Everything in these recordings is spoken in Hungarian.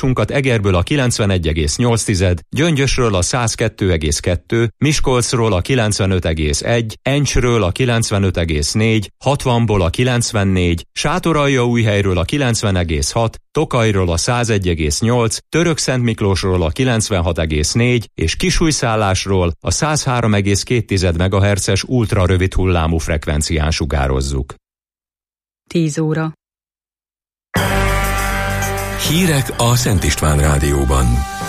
Karcsunkat Egerből a 91,8, Gyöngyösről a 102,2, Miskolcról a 95,1, Encsről a 95,4, 60-ból a 94, Sátoraljaújhelyről a 90,6, Tokajról a 101,8, Törökszentmiklósról a 96,4 és Kisújszállásról a 103,2 MHz-es ultrarövid hullámú frekvencián sugározzuk. 10 óra. Hírek a Szent István Rádióban.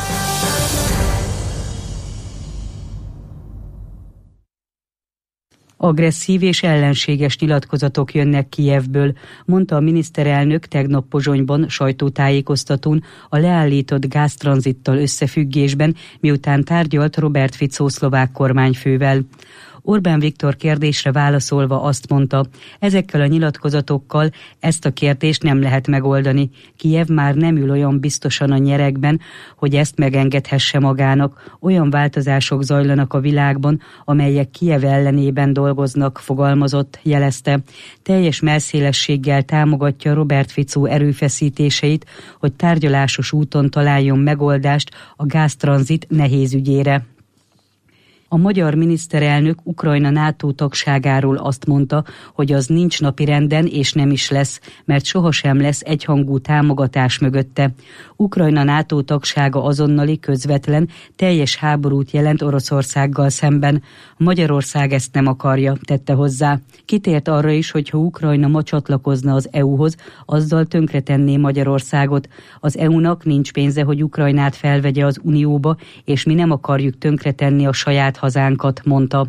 Agresszív és ellenséges nyilatkozatok jönnek Kijevből, mondta a miniszterelnök tegnap Pozsonyban sajtótájékoztatón a leállított gáztranzittal összefüggésben, miután tárgyalt Robert Fico szlovák kormányfővel. Orbán Viktor kérdésre válaszolva azt mondta, ezekkel a nyilatkozatokkal ezt a kérdést nem lehet megoldani. Kijev már nem ül olyan biztosan a nyeregben, hogy ezt megengedhesse magának. Olyan változások zajlanak a világban, amelyek Kijev ellenében dolgoznak, fogalmazott, jelezte. Teljes mellszélességgel támogatja Robert Fico erőfeszítéseit, hogy tárgyalásos úton találjon megoldást a gáztranzit nehéz ügyére. A magyar miniszterelnök Ukrajna NATO tagságáról azt mondta, hogy az nincs napirenden és nem is lesz, mert sohasem lesz egyhangú támogatás mögötte. Ukrajna NATO tagsága azonnali, közvetlen, teljes háborút jelent Oroszországgal szemben. Magyarország ezt nem akarja, tette hozzá. Kitért arra is, hogy ha Ukrajna ma csatlakozna az EU-hoz, azzal tönkretenné Magyarországot. Az EU-nak nincs pénze, hogy Ukrajnát felvegye az Unióba, és mi nem akarjuk tönkretenni a saját hazánkat, mondta.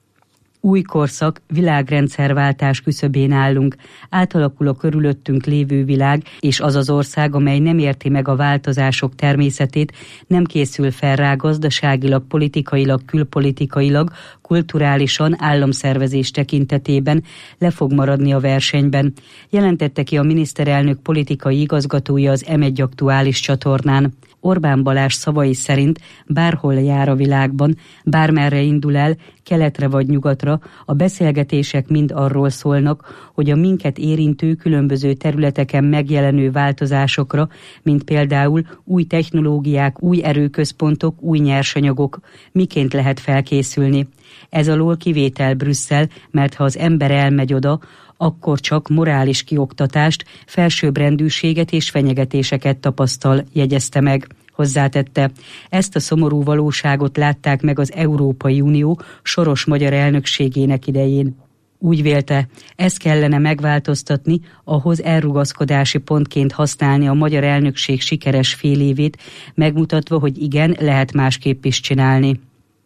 Új korszak, világrendszerváltás küszöbén állunk. Átalakul a körülöttünk lévő világ, és az az ország, amely nem érti meg a változások természetét, nem készül fel rá gazdaságilag, politikailag, külpolitikailag, kulturálisan, államszervezés tekintetében, le fog maradni a versenyben. Jelentette ki a miniszterelnök politikai igazgatója az M1 aktuális csatornán. Orbán Balázs szavai szerint bárhol jár a világban, bármerre indul el, keletre vagy nyugatra, a beszélgetések mind arról szólnak, hogy a minket érintő különböző területeken megjelenő változásokra, mint például új technológiák, új erőközpontok, új nyersanyagok, miként lehet felkészülni. Ez alól kivétel Brüsszel, mert ha az ember elmegy oda, akkor csak morális kioktatást, felsőbbrendűséget és fenyegetéseket tapasztal, jegyezte meg. Hozzátette, ezt a szomorú valóságot látták meg az Európai Unió soros magyar elnökségének idején. Úgy vélte, ezt kellene megváltoztatni, ahhoz elrugaszkodási pontként használni a magyar elnökség sikeres fél évét, megmutatva, hogy igen, lehet másképp is csinálni.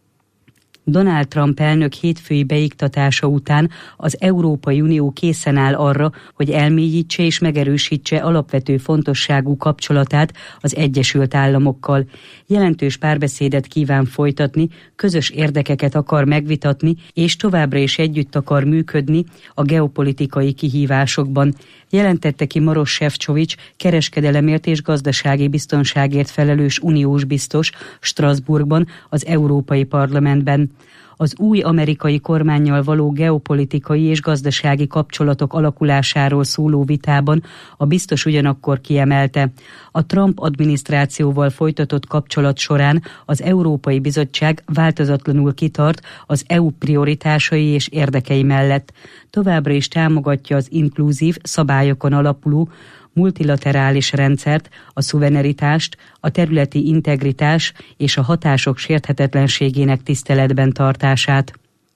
Donald Trump elnök hétfői beiktatása után az Európai Unió készen áll arra, hogy elmélyítse és megerősítse alapvető fontosságú kapcsolatát az Egyesült Államokkal. Jelentős párbeszédet kíván folytatni, közös érdekeket akar megvitatni, és továbbra is együtt akar működni a geopolitikai kihívásokban. Jelentette ki Maroš Šefčovič, kereskedelemért és gazdasági biztonságért felelős uniós biztos Strasbourgban, az Európai Parlamentben. Az új amerikai kormánnyal való geopolitikai és gazdasági kapcsolatok alakulásáról szóló vitában a biztos ugyanakkor kiemelte, a Trump adminisztrációval folytatott kapcsolat során az Európai Bizottság változatlanul kitart az EU prioritásai és érdekei mellett. Továbbra is támogatja az inkluzív, szabályokon alapuló multilaterális rendszert, a szuverenitást, a területi integritás és a hatások sérthetetlenségének tiszteletben tartását.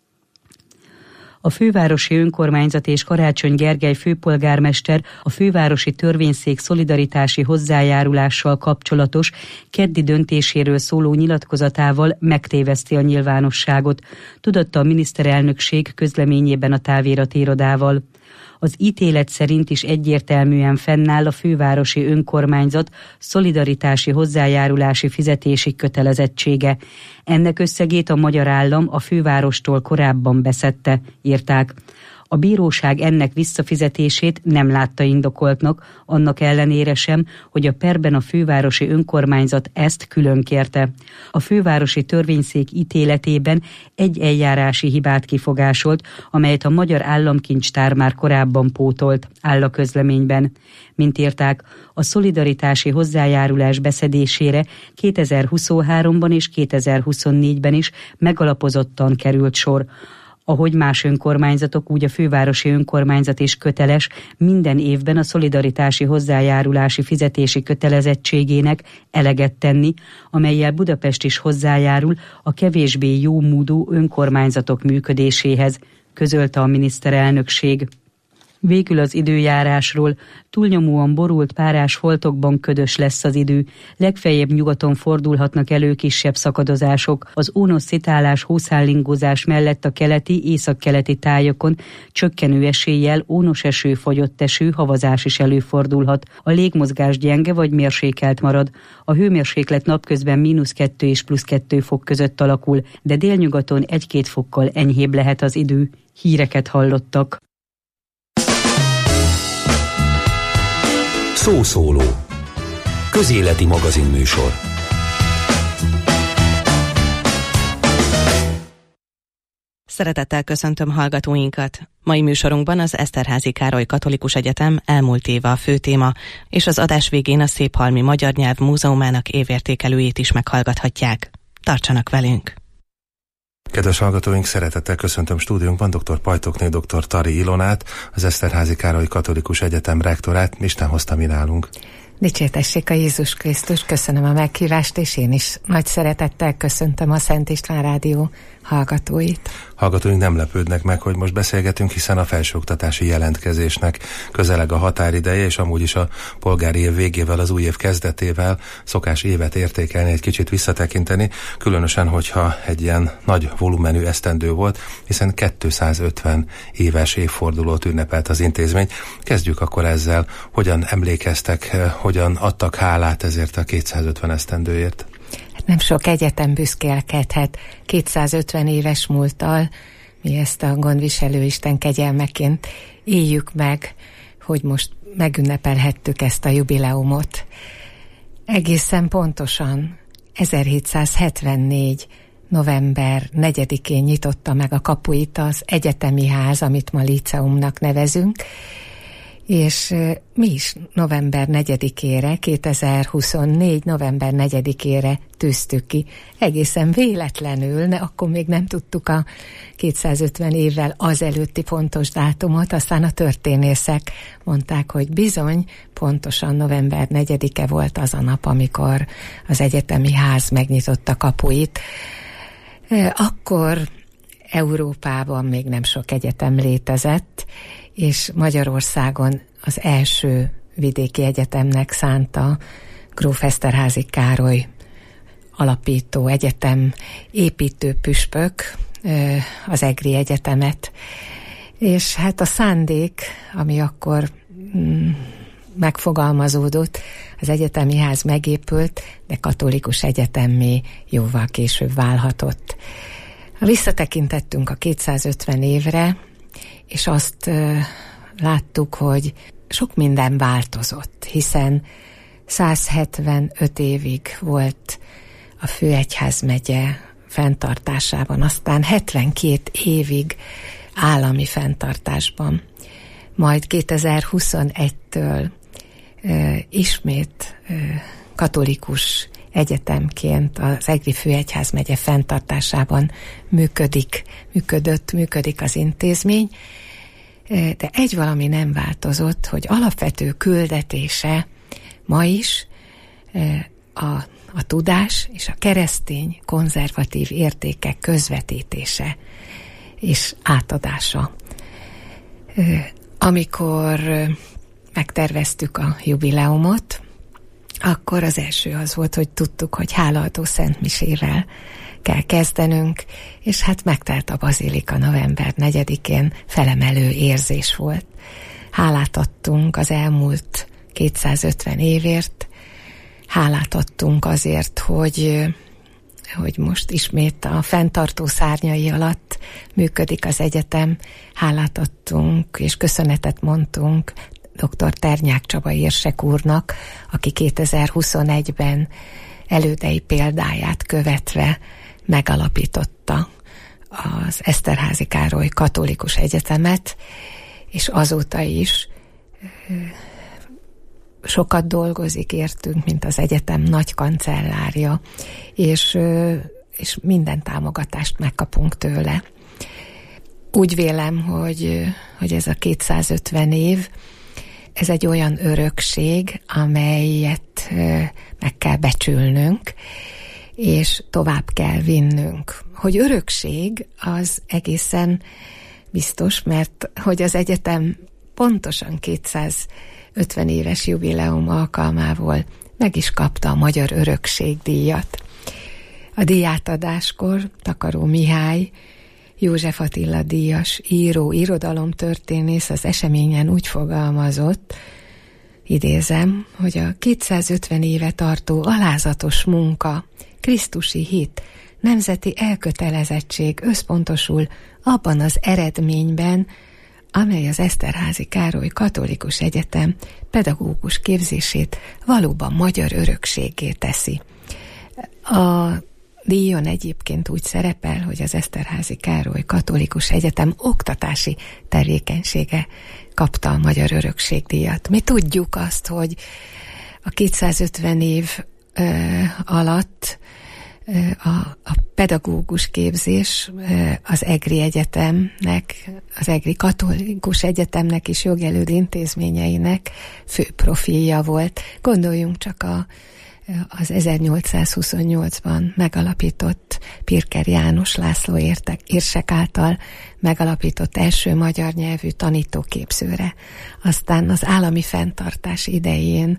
A fővárosi önkormányzat és Karácsony Gergely főpolgármester a fővárosi törvényszék szolidaritási hozzájárulással kapcsolatos keddi döntéséről szóló nyilatkozatával megtéveszti a nyilvánosságot, tudatta a miniszterelnökség közleményében a táviratirodával. Az ítélet szerint is egyértelműen fennáll a fővárosi önkormányzat szolidaritási hozzájárulási fizetési kötelezettsége. Ennek összegét a magyar állam a fővárostól korábban beszedte, írták. A bíróság ennek visszafizetését nem látta indokoltnak, annak ellenére sem, hogy a perben a fővárosi önkormányzat ezt külön kérte. A fővárosi törvényszék ítéletében egy eljárási hibát kifogásolt, amelyet a Magyar Államkincstár már korábban pótolt, áll a közleményben. Mint írták, a szolidaritási hozzájárulás beszedésére 2023-ban és 2024-ben is megalapozottan került sor. Ahogy más önkormányzatok, úgy a fővárosi önkormányzat is köteles minden évben a szolidaritási hozzájárulási fizetési kötelezettségének eleget tenni, amellyel Budapest is hozzájárul a kevésbé jómódú önkormányzatok működéséhez, közölte a miniszterelnökség. Végül az időjárásról. Túlnyomóan borult párás foltokban ködös lesz az idő. Legfeljebb nyugaton fordulhatnak elő kisebb szakadozások. Az ónos-szitálás, hószállingózás mellett a keleti, északkeleti tájakon csökkenő eséllyel ónos eső, fagyott eső, havazás is előfordulhat. A légmozgás gyenge vagy mérsékelt marad. A hőmérséklet napközben -2 és +2 fok között alakul, de délnyugaton 1-2 fokkal enyhébb lehet az idő. Híreket hallottak. Szószóló. Közéleti magazinműsor. Szeretettel köszöntöm hallgatóinkat. Mai műsorunkban az Eszterházy Károly Katolikus Egyetem elmúlt éve a fő téma, és az adás végén a Széphalmi Magyar Nyelv Múzeumának évértékelőjét is meghallgathatják. Tartsanak velünk! Kedves hallgatóink, szeretettel köszöntöm stúdiónkban dr. Pajtokné dr. Tari Ilonát, az Eszterházy Károly Katolikus Egyetem rektorát. Isten hozta mi nálunk. Dicsértessék a Jézus Krisztus, köszönöm a meghívást, és én is nagy szeretettel köszöntöm a Szent István Rádió hallgatóit. Hallgatóink nem lepődnek meg, hogy most beszélgetünk, hiszen a felsőoktatási jelentkezésnek közeleg a határideje, és amúgy is a polgári év végével, az új év kezdetével szokás évet értékelni, egy kicsit visszatekinteni, különösen, hogyha egy ilyen nagy volumenű esztendő volt, hiszen 250 éves évfordulót ünnepelt az intézmény. Kezdjük akkor ezzel, hogyan emlékeztek, hogyan adtak hálát ezért a 250 esztendőért? Nem sok egyetem büszkélkedhet 250 éves múlttal, mi ezt a gondviselő Isten kegyelmeként éljük meg, hogy most megünnepelhettük ezt a jubileumot. Egészen pontosan 1774. november 4-én nyitotta meg a kapuit az egyetemi ház, amit ma líceumnak nevezünk, és mi is november 4-ére, 2024. november 4-ére tűztük ki. Egészen véletlenül, akkor még nem tudtuk a 250 évvel azelőtti pontos dátumot, aztán a történészek mondták, hogy bizony, pontosan november 4-e volt az a nap, amikor az egyetemi ház megnyitotta kapuit. Akkor Európában még nem sok egyetem létezett, és Magyarországon az első vidéki egyetemnek szánta gróf Eszterházy Károly alapító egyetem építő püspök az Egri Egyetemet. És hát a szándék, ami akkor megfogalmazódott, az egyetemi ház megépült, de katolikus egyetemmé jóval később válhatott. Visszatekintettünk a 250 évre, és azt láttuk, hogy sok minden változott, hiszen 175 évig volt a főegyházmegye fenntartásában, aztán 72 évig állami fenntartásban. Majd 2021-től ismét katolikus egyetemként az Egri főegyházmegye fenntartásában működik az intézmény, de egy valami nem változott, hogy alapvető küldetése ma is a tudás és a keresztény konzervatív értékek közvetítése és átadása. Amikor megterveztük a jubileumot, akkor az első az volt, hogy tudtuk, hogy hálaadó szentmisével kell kezdenünk, és hát megtelt a bazilika november 4-én, felemelő érzés volt. Hálát adtunk az elmúlt 250 évért, hálát adtunk azért, hogy hogy most ismét a fenntartó szárnyai alatt működik az egyetem. Hálát adtunk és köszönetet mondtunk dr. Ternyák Csaba érsek úrnak, aki 2021-ben elődei példáját követve megalapította az Eszterházy Károly Katolikus Egyetemet, és azóta is sokat dolgozik értünk, mint az egyetem nagy kancellárja, és minden támogatást megkapunk tőle. Úgy vélem, hogy ez a 250 év, ez egy olyan örökség, amelyet meg kell becsülnünk, és tovább kell vinnünk. Hogy örökség, az egészen biztos, mert hogy az egyetem pontosan 250 éves jubileum alkalmából meg is kapta a Magyar Örökségdíjat. A díjátadáskor Takaró Mihály, József Attila díjas író, irodalomtörténész az eseményen úgy fogalmazott, idézem, hogy a 250 éve tartó alázatos munka, krisztusi hit, nemzeti elkötelezettség összpontosul abban az eredményben, amely az Eszterházy Károly Katolikus Egyetem pedagógus képzését valóban magyar örökséggé teszi. A díjon egyébként úgy szerepel, hogy az Eszterházy Károly Katolikus Egyetem oktatási tevékenysége kapta a Magyar Örökségdíjat. Mi tudjuk azt, hogy a 250 év alatt a pedagógus képzés az EGRI Egyetemnek, az EGRI Katolikus Egyetemnek és jogelőd intézményeinek fő profilja volt. Gondoljunk csak az 1828-ban megalapított Pirker János László érsek által megalapított első magyar nyelvű tanítóképzőre. Aztán az állami fenntartás idején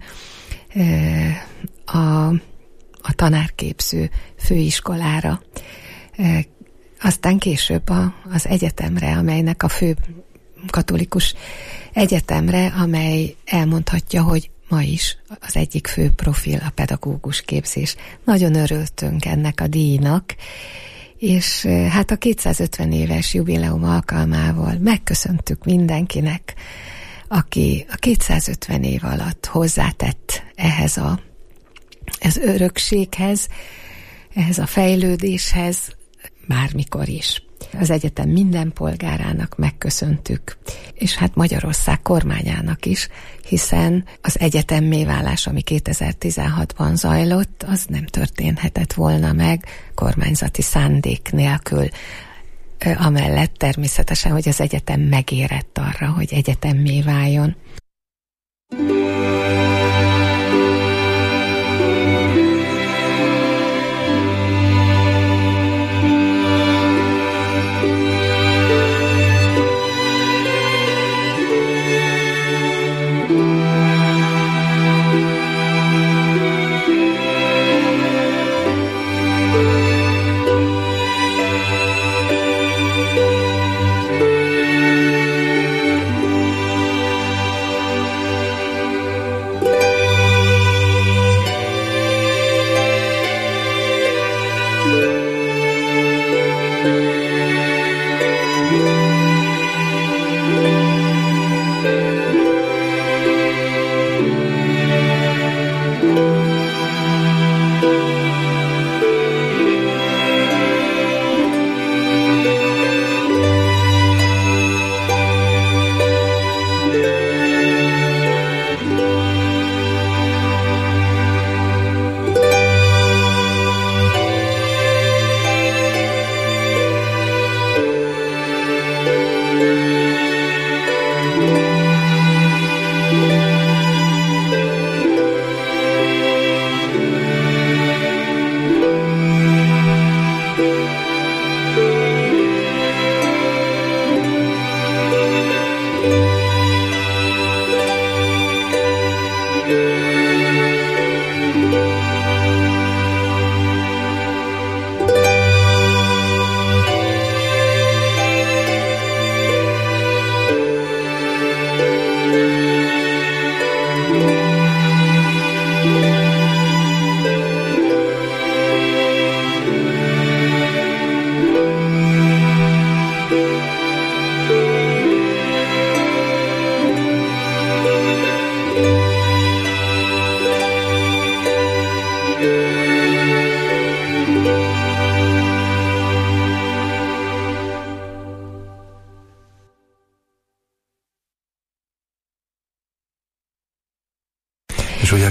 a tanárképző főiskolára, aztán később az egyetemre, amelynek a fő katolikus egyetemre, amely elmondhatja, hogy ma is az egyik fő profil a pedagógus képzés. Nagyon örültünk ennek a díjnak, és hát a 250 éves jubileum alkalmával megköszöntük mindenkinek, aki a 250 év alatt hozzátett ehhez az örökséghez, ehhez a fejlődéshez, bármikor is. Az egyetem minden polgárának megköszöntük, és hát Magyarország kormányának is, hiszen az egyetemmé válás, ami 2016-ban zajlott, az nem történhetett volna meg kormányzati szándék nélkül. Amellett természetesen, hogy az egyetem megérett arra, hogy egyetemmé váljon.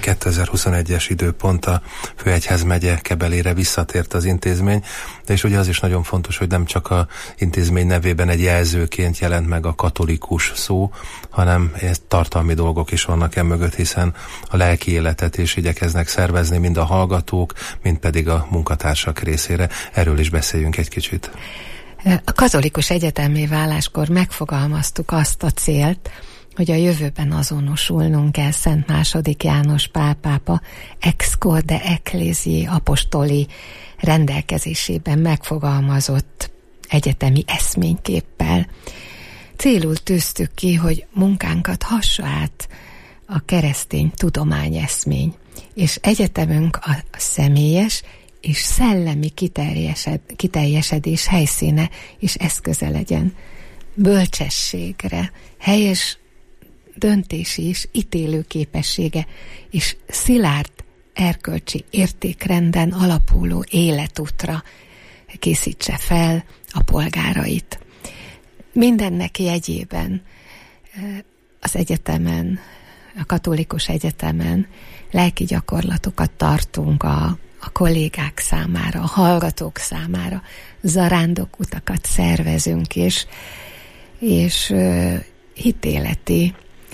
2021-es időpont a Főegyházmegye Kebelére visszatért az intézmény, de és ugye az is nagyon fontos, hogy nem csak a intézmény nevében egy jelzőként jelent meg a katolikus szó, hanem tartalmi dolgok is vannak emögött, hiszen a lelki életet is igyekeznek szervezni mind a hallgatók, mind pedig a munkatársak részére. Erről is beszéljünk egy kicsit. A katolikus egyetemmé váláskor megfogalmaztuk azt a célt, hogy a jövőben azonosulnunk kell Szent II. János Pál pápa ex corde ecclesiae apostoli rendelkezésében megfogalmazott egyetemi eszményképpel. Célul tűztük ki, hogy munkánkat hassa át a keresztény tudományeszmény, és egyetemünk a személyes és szellemi kiteljesedés helyszíne és eszköze legyen. Bölcsességre, helyes döntési és ítélő képessége és szilárd erkölcsi értékrenden alapuló életútra készítse fel a polgárait. Mindennek jegyében az egyetemen, a katolikus egyetemen lelki gyakorlatokat tartunk a kollégák számára, a hallgatók számára, zarándokutakat szervezünk, és hitéleti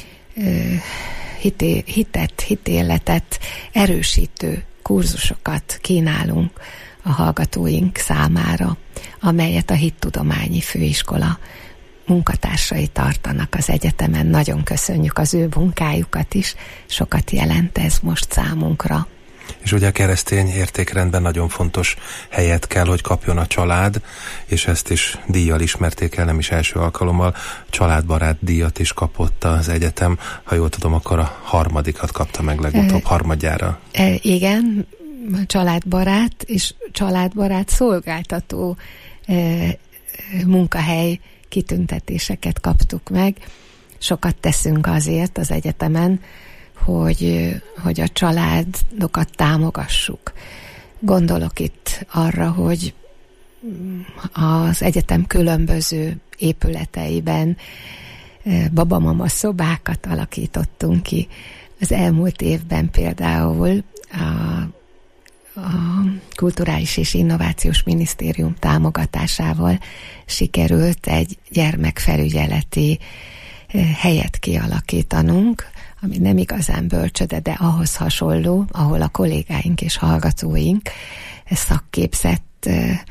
hitéletet erősítő kurzusokat kínálunk a hallgatóink számára, amelyet a Hittudományi Főiskola munkatársai tartanak az egyetemen. Nagyon köszönjük az ő munkájukat is, sokat jelent ez most számunkra. És ugye a keresztény értékrendben nagyon fontos helyet kell, hogy kapjon a család, és ezt is díjjal ismerték el, nem is első alkalommal. Családbarát díjat is kapott az egyetem. Ha jól tudom, akkor a harmadikat kapta meg legutóbb, harmadjára. Igen, családbarát és családbarát szolgáltató munkahely kitüntetéseket kaptuk meg. Sokat teszünk azért az egyetemen, hogy a családokat támogassuk. Gondolok itt arra, hogy az egyetem különböző épületeiben babamama szobákat alakítottunk ki. Az elmúlt évben például a Kulturális és Innovációs Minisztérium támogatásával sikerült egy gyermekfelügyeleti helyet kialakítanunk, ami nem igazán bölcsöde, de ahhoz hasonló, ahol a kollégáink és hallgatóink szakképzett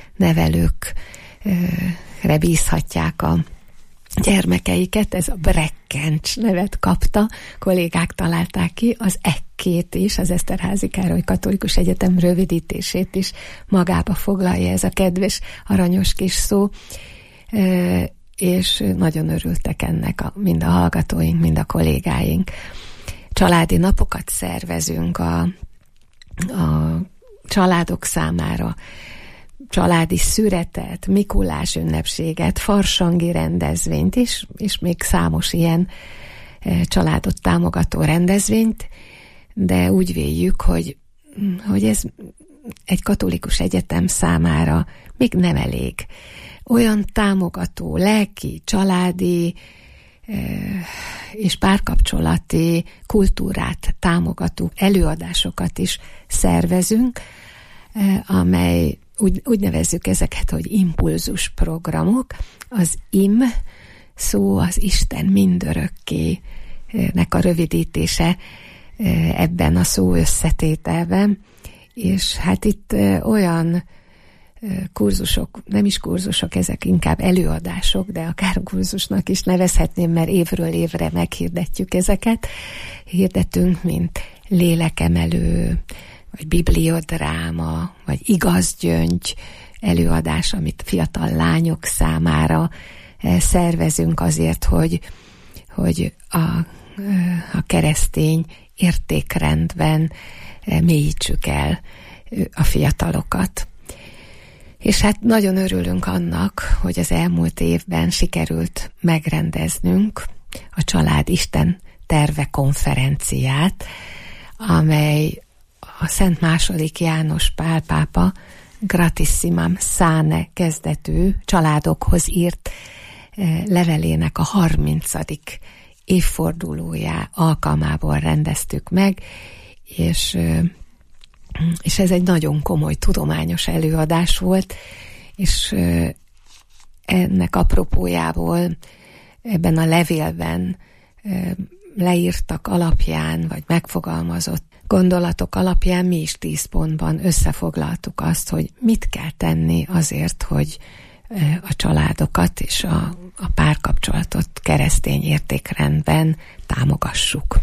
nevelőkre bízhatják a gyermekeiket. Ez a Brekkencs nevet kapta, kollégák találták ki, az ekkét is, az Eszterházy Károly Katolikus Egyetem rövidítését is magába foglalja ez a kedves, aranyos kis szó, és nagyon örültek ennek mind a hallgatóink, mind a kollégáink. Családi napokat szervezünk a családok számára, családi szüretet, Mikulás ünnepséget, farsangi rendezvényt is, és még számos ilyen családot támogató rendezvényt, de úgy véljük, hogy ez egy katolikus egyetem számára még nem elég. Olyan támogató, lelki, családi és párkapcsolati kultúrát támogató előadásokat is szervezünk, amely úgy nevezzük ezeket, hogy impulzus programok. Az IM szó az Isten mindörökkének a rövidítése ebben a szó összetételben, és hát itt olyan kurzusok, nem is kurzusok, ezek inkább előadások, de akár kurzusnak is nevezhetném, mert évről évre meghirdetjük ezeket. Hirdetünk, mint lélekemelő, vagy bibliodráma, vagy igazgyöngy előadás, amit fiatal lányok számára szervezünk azért, hogy a keresztény értékrendben mélyítsük el a fiatalokat. És hát nagyon örülünk annak, hogy az elmúlt évben sikerült megrendeznünk a Család Isten terve konferenciát, amely a Szent II. János Pál pápa Gratissimam Sane kezdetű családokhoz írt levelének a 30. évfordulója alkalmából rendeztük meg, és ez egy nagyon komoly tudományos előadás volt, és ennek apropójából ebben a levélben leírtak alapján, vagy megfogalmazott gondolatok alapján mi is 10 pontban összefoglaltuk azt, hogy mit kell tenni azért, hogy a családokat és a párkapcsolatot keresztény értékrendben támogassuk.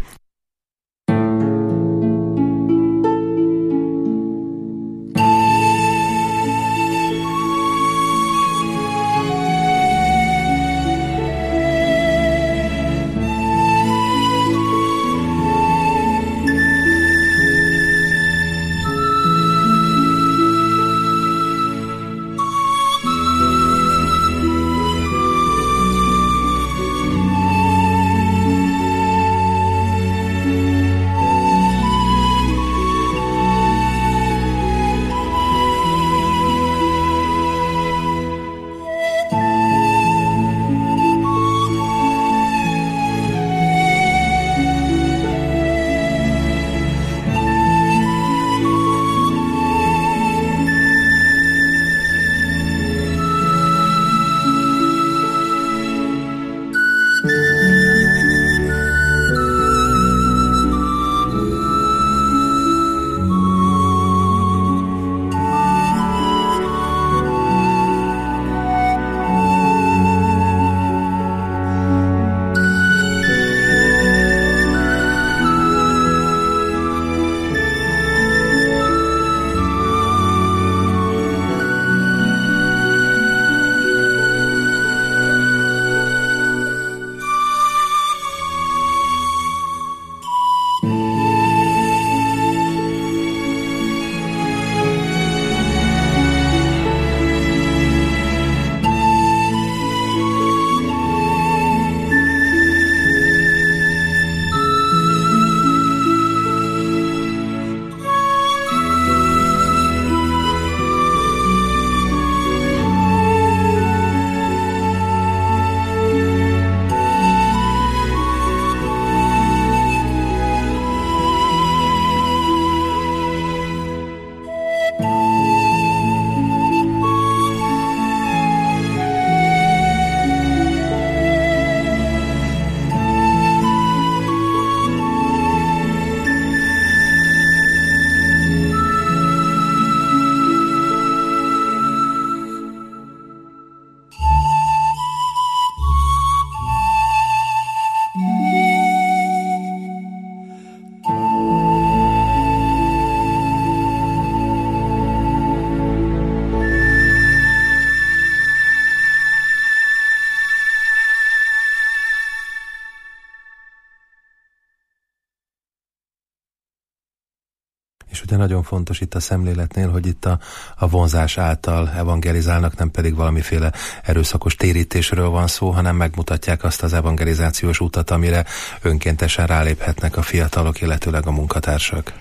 És ugye nagyon fontos itt a szemléletnél, hogy itt a vonzás által evangelizálnak, nem pedig valamiféle erőszakos térítésről van szó, hanem megmutatják azt az evangelizációs utat, amire önkéntesen ráléphetnek a fiatalok, illetőleg a munkatársak.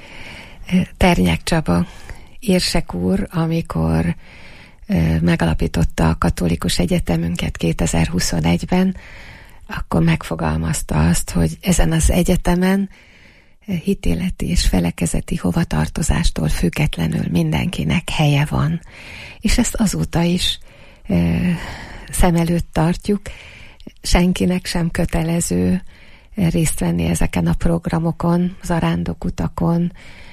Ternyák Csaba érsek úr, amikor megalapította a katolikus egyetemünket 2021-ben, akkor megfogalmazta azt, hogy ezen az egyetemen hitéleti és felekezeti hovatartozástól függetlenül mindenkinek helye van. És ezt azóta is szem előtt tartjuk. Senkinek sem kötelező részt venni ezeken a programokon, zarándokutakon,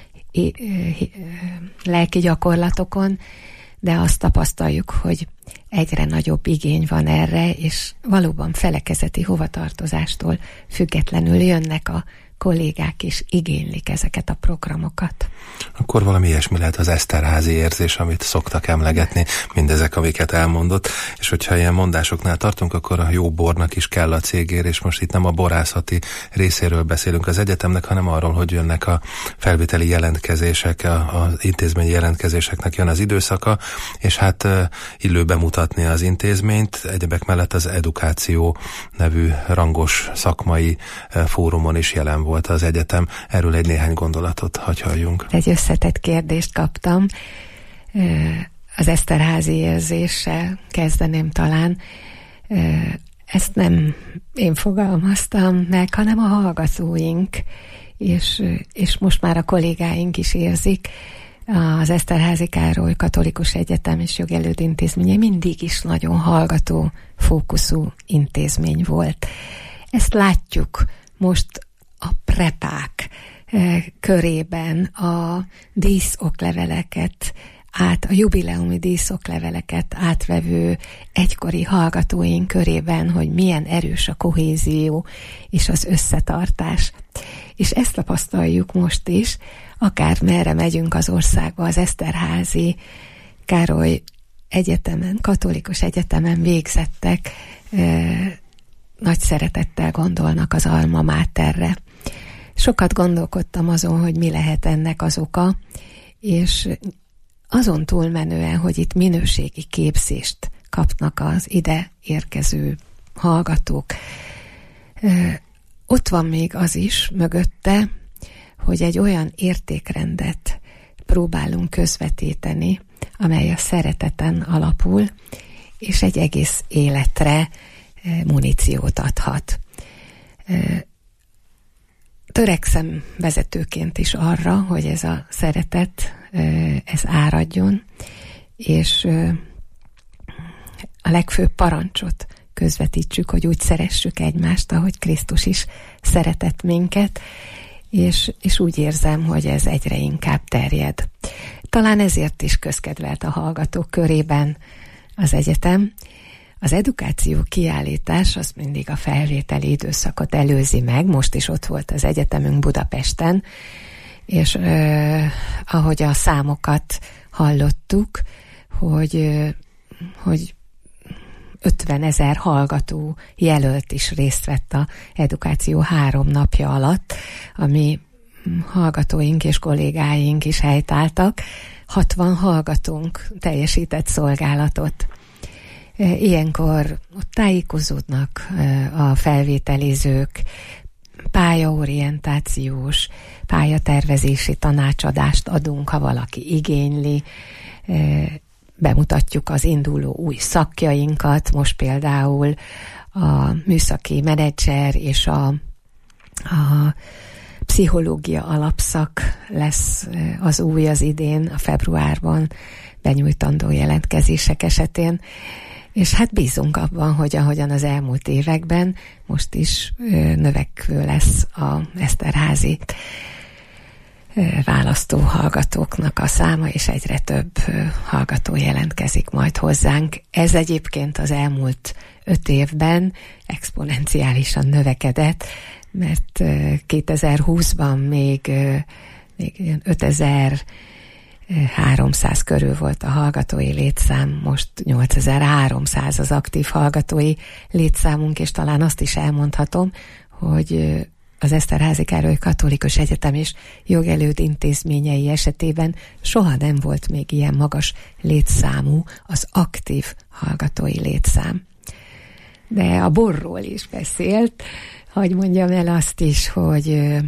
lelki gyakorlatokon, de azt tapasztaljuk, hogy egyre nagyobb igény van erre, és valóban felekezeti hovatartozástól függetlenül jönnek a kollégák is, igénylik ezeket a programokat. Akkor valami ilyesmi lehet az Eszterházi érzés, amit szoktak emlegetni, mindezek, amiket elmondott, és hogyha ilyen mondásoknál tartunk, akkor a jó bornak is kell a cégér, és most itt nem a borászati részéről beszélünk az egyetemnek, hanem arról, hogy jönnek a felvételi jelentkezések, az intézményi jelentkezéseknek jön az időszaka, és hát illő bemutatni az intézményt, egyebek mellett az Edukáció nevű rangos szakmai fórumon is jelen volt az egyetem. Erről egy néhány gondolatot hagy halljunk. Egy összetett kérdést kaptam. Az Eszterházi érzéssel kezdeném talán. Ezt nem én fogalmaztam meg, hanem a hallgatóink. és most már a kollégáink is érzik, az Eszterházy Károly Katolikus Egyetem és Jogelőd Intézménye mindig is nagyon hallgató fókuszú intézmény volt. Ezt látjuk most a prepák körében, a díszokleveleket a jubileumi díszokleveleket átvevő egykori hallgatóink körében, hogy milyen erős a kohézió és az összetartás. És ezt tapasztaljuk most is, akár merre megyünk az országba, az Eszterházy Károly Egyetemen, Katolikus Egyetemen végzettek, nagy szeretettel gondolnak az Alma Materre. Sokat gondolkodtam azon, hogy mi lehet ennek az oka, és azon túlmenően, hogy itt minőségi képzést kapnak az ide érkező hallgatók. Ott van még az is mögötte, hogy egy olyan értékrendet próbálunk közvetíteni, amely a szereteten alapul, és egy egész életre muníciót adhat. Törekszem vezetőként is arra, hogy ez a szeretet, ez áradjon, és a legfőbb parancsot közvetítsük, hogy úgy szeressük egymást, ahogy Krisztus is szeretett minket, és úgy érzem, hogy ez egyre inkább terjed. Talán ezért is közkedvelt a hallgatók körében az egyetem. Az edukáció kiállítás az mindig a felvételi időszakot előzi meg, most is ott volt az egyetemünk Budapesten, és ahogy a számokat hallottuk, hogy 50 000 hallgató jelölt is részt vett a edukáció 3 napja alatt, ami hallgatóink és kollégáink is helytáltak. 60 hallgatónk teljesített szolgálatot. Ilyenkor ott tájékozódnak a felvételizők, pályaorientációs, pályatervezési tanácsadást adunk, ha valaki igényli, bemutatjuk az induló új szakjainkat, most például a műszaki menedzser és a pszichológia alapszak lesz az új az idén, a februárban benyújtandó jelentkezések esetén, és hát bízunk abban, hogy ahogyan az elmúlt években, most is növekvő lesz a Eszterházy választó hallgatóknak a száma, és egyre több hallgató jelentkezik majd hozzánk. Ez egyébként az elmúlt 5 évben exponenciálisan növekedett, mert 2020-ban még 5300 körül volt a hallgatói létszám, most 8300 az aktív hallgatói létszámunk, és talán azt is elmondhatom, hogy az Eszterházy Károly Katolikus Egyetem és Jogelőd intézményei esetében soha nem volt még ilyen magas létszámú az aktív hallgatói létszám. De a borról is beszélt, hogy mondjam el azt is, hogy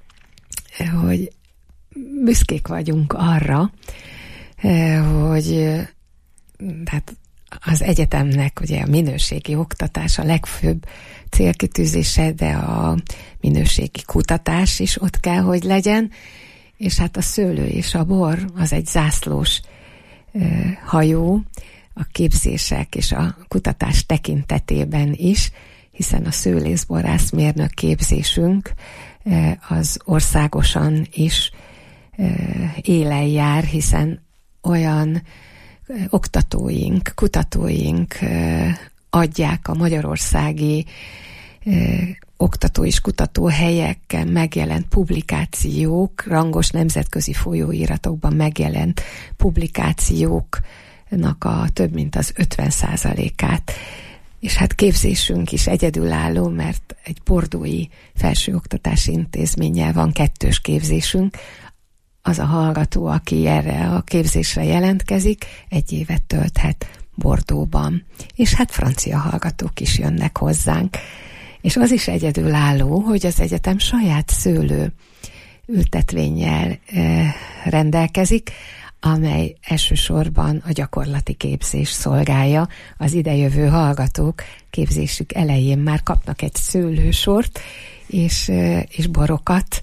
büszkék vagyunk arra, hogy hát az egyetemnek ugye a minőségi oktatás a legfőbb célkitűzése, de a minőségi kutatás is ott kell, hogy legyen, és hát a szőlő és a bor az egy zászlós hajó a képzések és a kutatás tekintetében is, hiszen a szőlészborászmérnök képzésünk az országosan is élen jár, jár, olyan oktatóink, kutatóink adják a magyarországi oktató és kutatóhelyeken megjelent publikációk, rangos nemzetközi folyóiratokban megjelent publikációknak a több mint az 50%-át. És hát képzésünk is egyedülálló, mert egy bordói felsőoktatási intézménnyel van 2. képzésünk. Az a hallgató, aki erre a képzésre jelentkezik, 1 évet tölthet Bordeauxban. És hát francia hallgatók is jönnek hozzánk. És az is egyedülálló, hogy az egyetem saját szőlő ültetvénnyel rendelkezik, amely elsősorban a gyakorlati képzés szolgálja. Az idejövő hallgatók képzésük elején már kapnak egy szőlősort, és borokat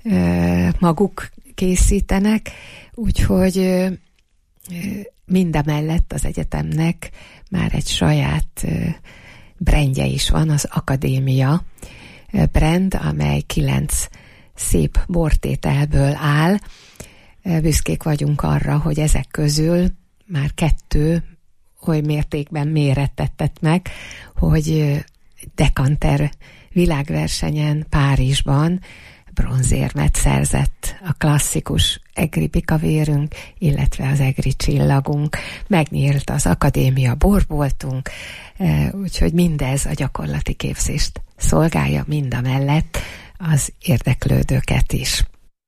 maguk készítenek, úgyhogy mindemellett az egyetemnek már egy saját brandje is van, az Akadémia brand, amely 9 szép bortételből áll. Büszkék vagyunk arra, hogy ezek közül már 2 oly mértékben mérettetett meg, hogy dekanter világversenyen Párizsban bronzérmet szerzett a klasszikus egri bikavérünk, illetve az egri csillagunk. Megnyílt az Akadémia borboltunk, úgyhogy mindez a gyakorlati képzést szolgálja, mindamellett az érdeklődőket is.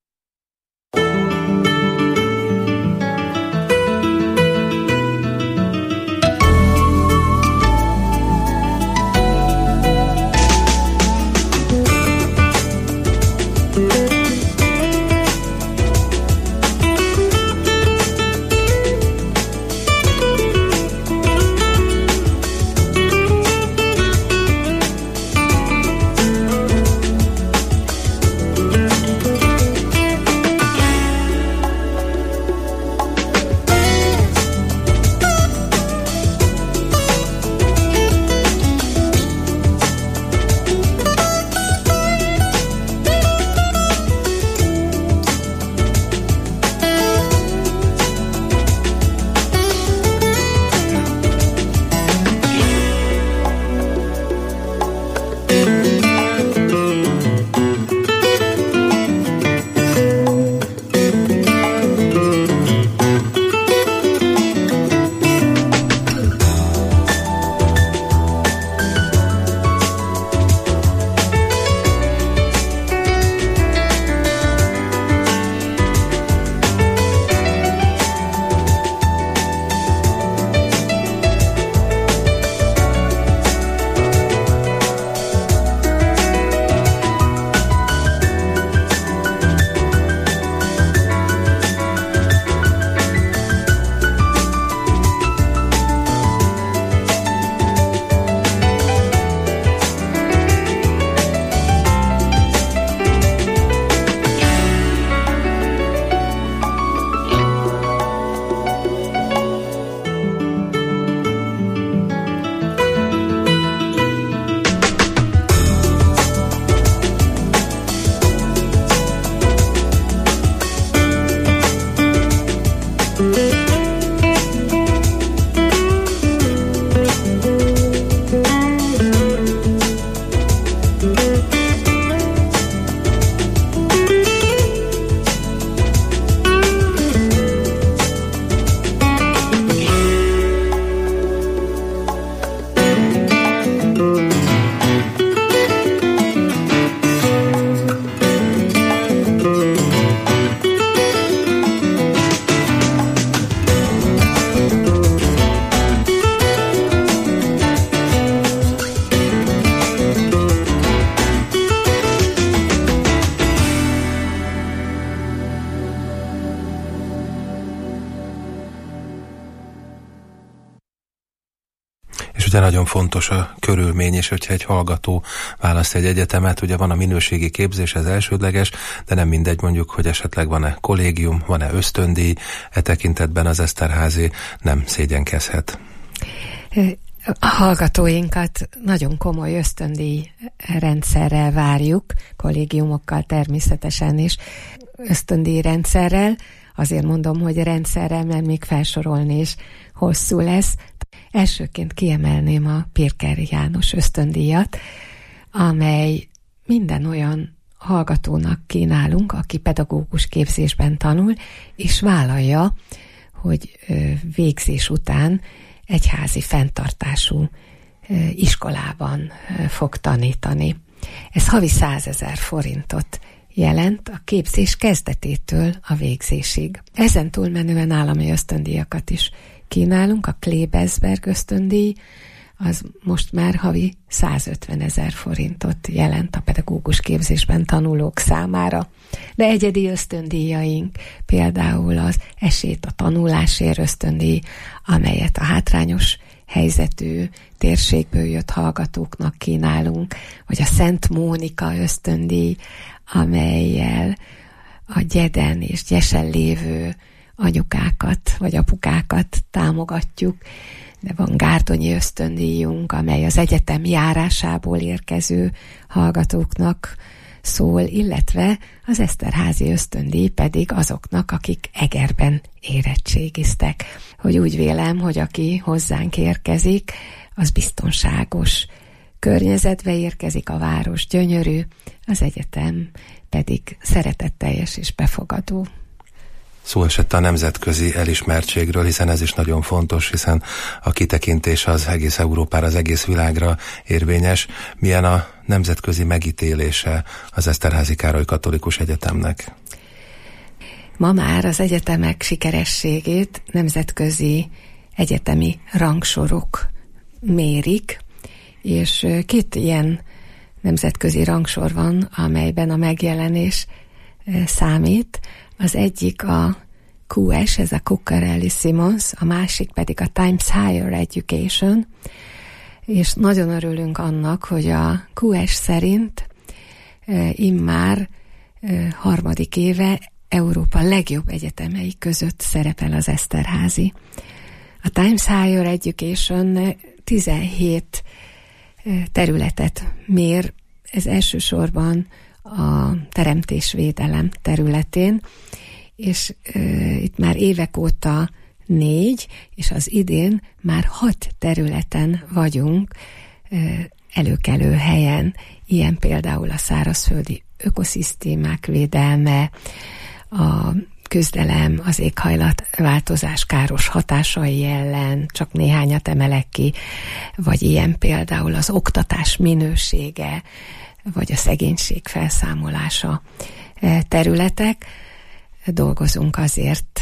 ugye nagyon fontos a körülmény, és hogyha egy hallgató választ egy egyetemet, ugye van a minőségi képzés, ez elsődleges, de nem mindegy mondjuk, hogy esetleg van-e kollégium, van-e ösztöndíj, e tekintetben az Eszterházy nem szégyenkezhet. A hallgatóinkat nagyon komoly ösztöndíj rendszerrel várjuk, kollégiumokkal természetesen is, ösztöndíj rendszerrel. Azért mondom, hogy a rendszerrel, mert még felsorolni is hosszú lesz. Elsőként kiemelném a Pirker János ösztöndíjat, amely minden olyan hallgatónak kínálunk, aki pedagógus képzésben tanul, és vállalja, hogy végzés után egyházi fenntartású iskolában fog tanítani. Ez havi 100 000 forintot jelent a képzés kezdetétől a végzésig. Ezen túlmenően állami ösztöndíjakat is kínálunk. A Klebersberg ösztöndíj az most már havi 150 000 forintot jelent a pedagógus képzésben tanulók számára. De egyedi ösztöndíjaink, például az Esélyt a tanulásért ösztöndíj, amelyet a hátrányos helyzetű térségből jött hallgatóknak kínálunk, vagy a Szent Mónika ösztöndíj, amellyel a gyeden és gyesen lévő anyukákat vagy apukákat támogatjuk, de van Gárdonyi ösztöndíjunk, amely az egyetem járásából érkező hallgatóknak szól, illetve az Eszterházy ösztöndíj pedig azoknak, akik Egerben érettségiztek. Hogy úgy vélem, hogy aki hozzánk érkezik, az biztonságos környezetbe érkezik, a város gyönyörű, az egyetem pedig szeretetteljes és befogadó. Szó esett a nemzetközi elismertségről, hiszen ez is nagyon fontos, hiszen a kitekintés az egész Európára, az egész világra érvényes. Milyen a nemzetközi megítélése az Eszterházy Károly Katolikus Egyetemnek? Ma már az egyetemek sikerességét nemzetközi egyetemi rangsorok mérik, és 2 ilyen nemzetközi rangsor van, amelyben a megjelenés számít. Az egyik a QS, ez a Cuccarelli-Simons, a másik pedig a Times Higher Education, és nagyon örülünk annak, hogy a QS szerint immár 3. éve Európa legjobb egyetemei között szerepel az Eszterházy. A Times Higher Education 17 területet mér, ez elsősorban a teremtésvédelem területén, és itt már évek óta 4, és az idén már 6 területen vagyunk előkelő helyen, ilyen például a szárazföldi ökoszisztémák védelme, a küzdelem az éghajlatváltozás káros hatásai ellen, csak néhányat emelek ki, vagy ilyen például az oktatás minősége, vagy a szegénység felszámolása területek. Dolgozunk azért,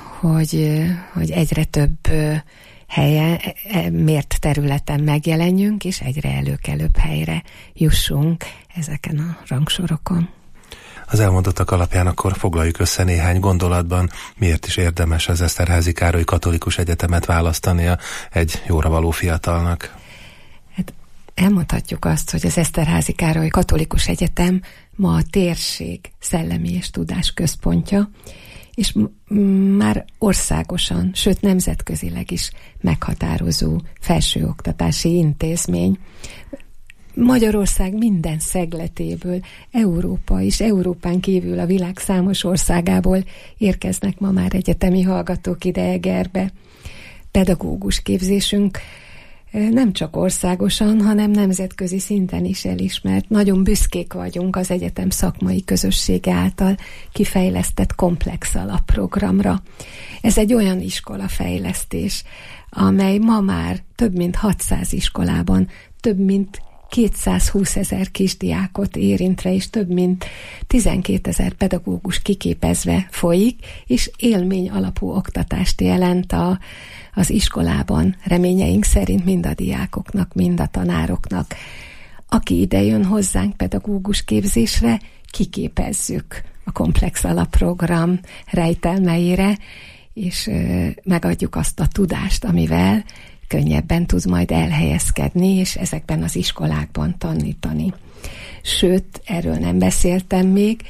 hogy egyre több helyen, mért területen megjelenjünk, és egyre előkelőbb helyre jussunk ezeken a rangsorokon. Az elmondottak alapján akkor foglaljuk össze néhány gondolatban, miért is érdemes az Eszterházy Károly Katolikus Egyetemet választania egy jóra való fiatalnak. Hát elmondhatjuk azt, hogy az Eszterházy Károly Katolikus Egyetem ma a térség szellemi és tudás központja, és már országosan, sőt nemzetközileg is meghatározó felsőoktatási intézmény. Magyarország minden szegletéből, Európa és Európán kívül a világ számos országából érkeznek ma már egyetemi hallgatók ide Egerbe. Pedagógus képzésünk nem csak országosan, hanem nemzetközi szinten is elismert. Nagyon büszkék vagyunk az egyetem szakmai közössége által kifejlesztett komplex alapprogramra. Ez egy olyan iskolafejlesztés, amely ma már több mint 600 iskolában, több mint 220 000 kisdiákot érintre, és több mint 12 000 pedagógus kiképezve folyik, és élmény alapú oktatást jelent az iskolában, reményeink szerint mind a diákoknak, mind a tanároknak. Aki ide jön hozzánk pedagógus képzésre, kiképezzük a komplex alapprogram rejtelmeire, és megadjuk azt a tudást, amivel könnyebben tud majd elhelyezkedni, és ezekben az iskolákban tanítani. Sőt, erről nem beszéltem még,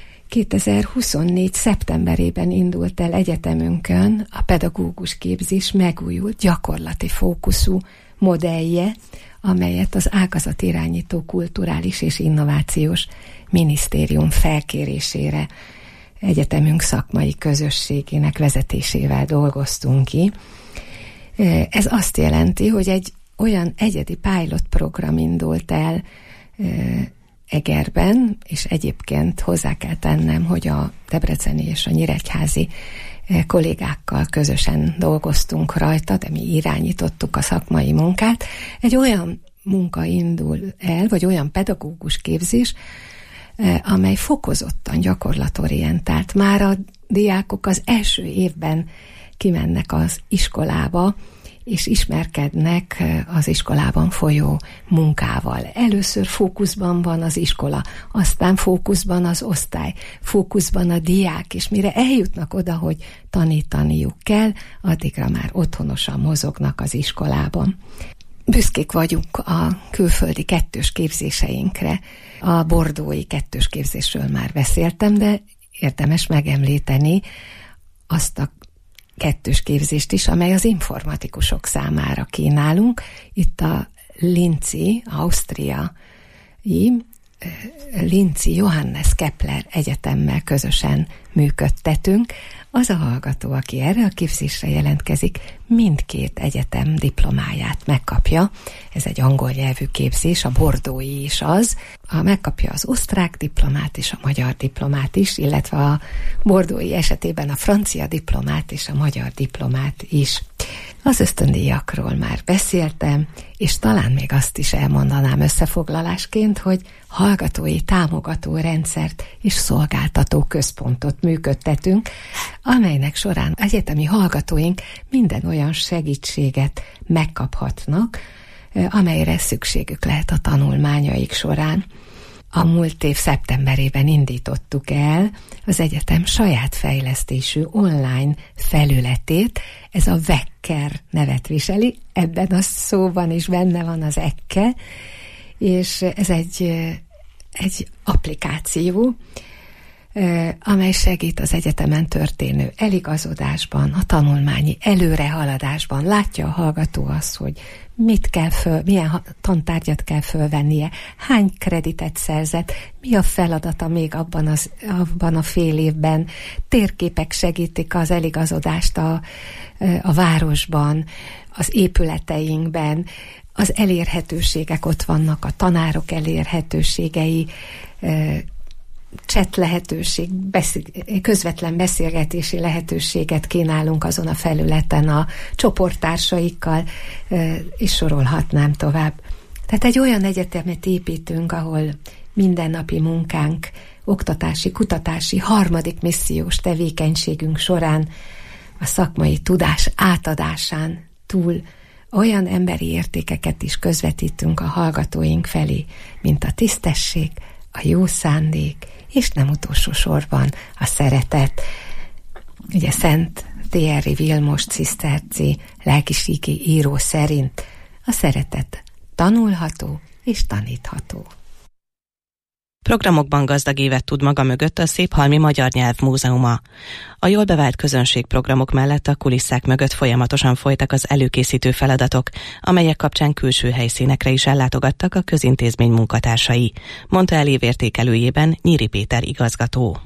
2024. szeptemberében indult el egyetemünkön a pedagógus képzés megújult gyakorlati fókuszú modellje, amelyet az ágazatirányító kulturális és innovációs minisztérium felkérésére egyetemünk szakmai közösségének vezetésével dolgoztunk ki. Ez azt jelenti, hogy egy olyan egyedi pilot program indult el Egerben, és egyébként hozzá kell tennem, hogy a debreceni és a nyíregyházi kollégákkal közösen dolgoztunk rajta, de mi irányítottuk a szakmai munkát. Egy olyan munka indul el, vagy olyan pedagógus képzés, amely fokozottan gyakorlatorientált. Már a diákok az első évben kimennek az iskolába, és ismerkednek az iskolában folyó munkával. Először fókuszban van az iskola, aztán fókuszban az osztály, fókuszban a diák, és mire eljutnak oda, hogy tanítaniuk kell, addigra már otthonosan mozognak az iskolában. büszkék vagyunk a külföldi kettős képzéseinkre. A bordói kettős képzésről már beszéltem, de érdemes megemlíteni azt a kettős képzést is, amely az informatikusok számára kínálunk. Itt a Linci, ausztriai Linci Johannes Kepler Egyetemmel közösen működtetünk. Az a hallgató, aki erre a képzésre jelentkezik, mindkét egyetem diplomáját megkapja. Ez egy angol nyelvű képzés, a bordói is az. Megkapja az osztrák diplomát és a magyar diplomát is, illetve a bordói esetében a francia diplomát és a magyar diplomát is. Az ösztöndíjakról már beszéltem, és talán még azt is elmondanám összefoglalásként, hogy hallgatói támogató rendszert és szolgáltató központot működtetünk, amelynek során egyetemi hallgatóink minden olyan segítséget megkaphatnak, amelyre szükségük lehet a tanulmányaik során. A múlt év szeptemberében indítottuk el az egyetem saját fejlesztésű online felületét, ez a Vekker nevet viseli, ebben a szóban is benne van az ekke, és ez egy applikáció, amely segít az egyetemen történő eligazodásban, a tanulmányi előrehaladásban. Látja a hallgató azt, hogy milyen tantárgyat kell fölvennie, hány kreditet szerzett, mi a feladata még abban a fél évben. Térképek segítik az eligazodást a városban, az épületeinkben, az elérhetőségek ott vannak, a tanárok elérhetőségei, chat lehetőség, közvetlen beszélgetési lehetőséget kínálunk azon a felületen a csoporttársaikkal, és sorolhatnám tovább. Tehát egy olyan egyetemet építünk, ahol mindennapi munkánk, oktatási, kutatási, harmadik missziós tevékenységünk során a szakmai tudás átadásán túl olyan emberi értékeket is közvetítünk a hallgatóink felé, mint a tisztesség, a jó szándék, és nem utolsó sorban a szeretet. Ugye Szent Thierry Vilmos ciszterci lelkiségi író szerint a szeretet tanulható és tanítható. Programokban gazdag évet tud maga mögött a Széphalmi Magyar Nyelv Múzeuma. A jól bevált közönségprogramok mellett a kulisszák mögött folyamatosan folytak az előkészítő feladatok, amelyek kapcsán külső helyszínekre is ellátogattak a közintézmény munkatársai, mondta el évértékelőjében Nyíri Péter igazgató.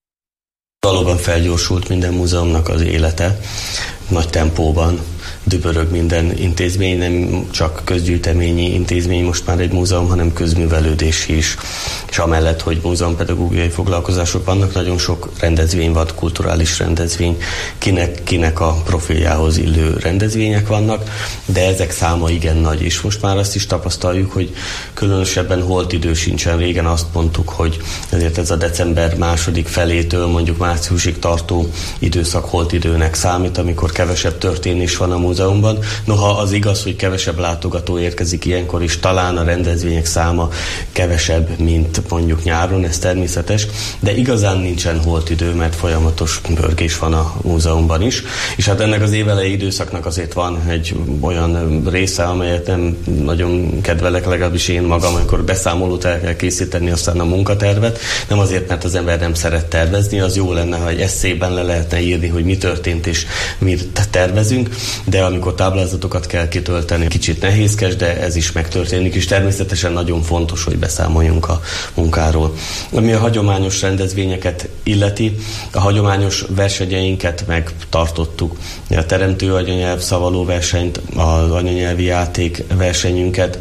Valóban felgyorsult minden múzeumnak az élete, nagy tempóban dübörög minden intézmény, nem csak közgyűjteményi intézmény most már egy múzeum, hanem közművelődési is. És amellett, hogy múzeumpedagógiai foglalkozások vannak, nagyon sok rendezvény van, kulturális rendezvény, kinek a profiljához illő rendezvények vannak, de ezek száma igen nagy, és most már azt is tapasztaljuk, hogy különösebben holtidő sincsen. Régen azt mondtuk, hogy ezért ez a december második felétől mondjuk márciusig tartó időszak holtidőnek számít, amikor kevesebb történés van a múzeumban. Noha az igaz, hogy kevesebb látogató érkezik ilyenkor is, talán a rendezvények száma kevesebb, mint mondjuk nyáron, ez természetes, de igazán nincsen holtidő, mert folyamatos pörgés van a múzeumban is. És hát ennek az évelei időszaknak azért van egy olyan része, amelyet nem nagyon kedvelek, legalábbis én magam, amikor beszámolót el kell készíteni, aztán a munkatervet. Nem azért, mert az ember nem szeret tervezni, az jó lenne, ha egy esszében le lehetne írni, hogy mi történt és mit tervezünk, de amikor táblázatokat kell kitölteni, kicsit nehézkes, de ez is megtörténik, és természetesen nagyon fontos, hogy beszámoljunk a munkáról. Ami a hagyományos rendezvényeket illeti, a hagyományos versenyeinket megtartottuk. A teremtő anyanyelv szavaló versenyt, az anyanyelvi játék versenyünket,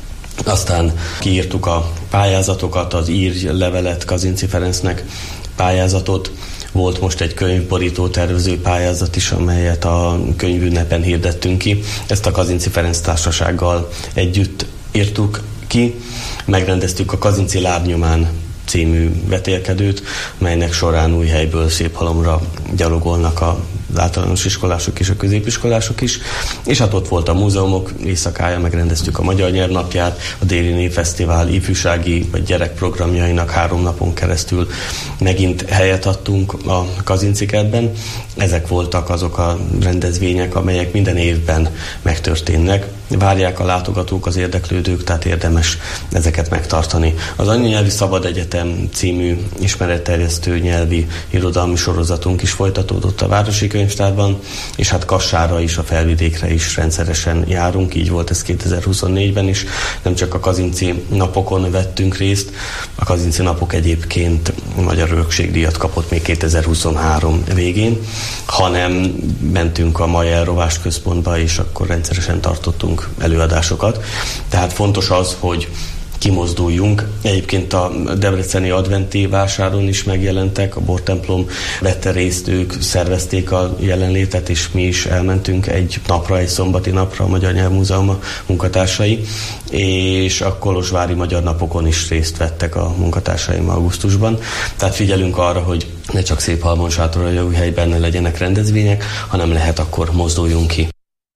aztán kiírtuk a pályázatokat, az írlevelet Kazinczy Ferencnek pályázatot. Volt most egy könyvborító tervező pályázat is, amelyet a könyvünnepen hirdettünk ki. Ezt a Kazinczy Ferenc Társasággal együtt írtuk ki. Megrendeztük a Kazinczy Lábnyomán című vetélkedőt, melynek során Újhelyből Széphalomra gyalogolnak a az általános iskolások és a középiskolások is, és hát ott volt a múzeumok éjszakája, megrendeztük a Magyar Nyelv napját, a Déli Népfesztivál ifjúsági vagy gyerekprogramjainak 3 napon keresztül megint helyet adtunk a Kazinci-kertben. Ezek voltak azok a rendezvények, amelyek minden évben megtörténnek. Várják a látogatók, az érdeklődők, tehát érdemes ezeket megtartani. Az Anyanyelvi Szabad Egyetem című ismeretterjesztő nyelvi irodalmi sorozatunk is folytatódott a Városi Könyvtárban, és hát Kassára is, a Felvidékre is rendszeresen járunk, így volt ez 2024-ben is. Nem csak a Kazinci napokon vettünk részt, a Kazinci napok egyébként Magyar Örökségdíjat kapott még 2023 végén, hanem mentünk a Maja Elrovás Központba, és akkor rendszeresen tartottunk előadásokat. Tehát fontos az, hogy kimozduljunk. Egyébként a debreceni adventi vásáron is megjelentek, a Bortemplom vette részt, ők szervezték a jelenlétet, és mi is elmentünk egy napra, egy szombati napra a Magyar Nyelvmúzeum munkatársai, és a kolozsvári Magyar Napokon is részt vettek a munkatársaim augusztusban. Tehát figyelünk arra, hogy ne csak Széphalmon, Sátoraljaújhelyben ne legyenek rendezvények, hanem lehet, akkor mozduljunk ki.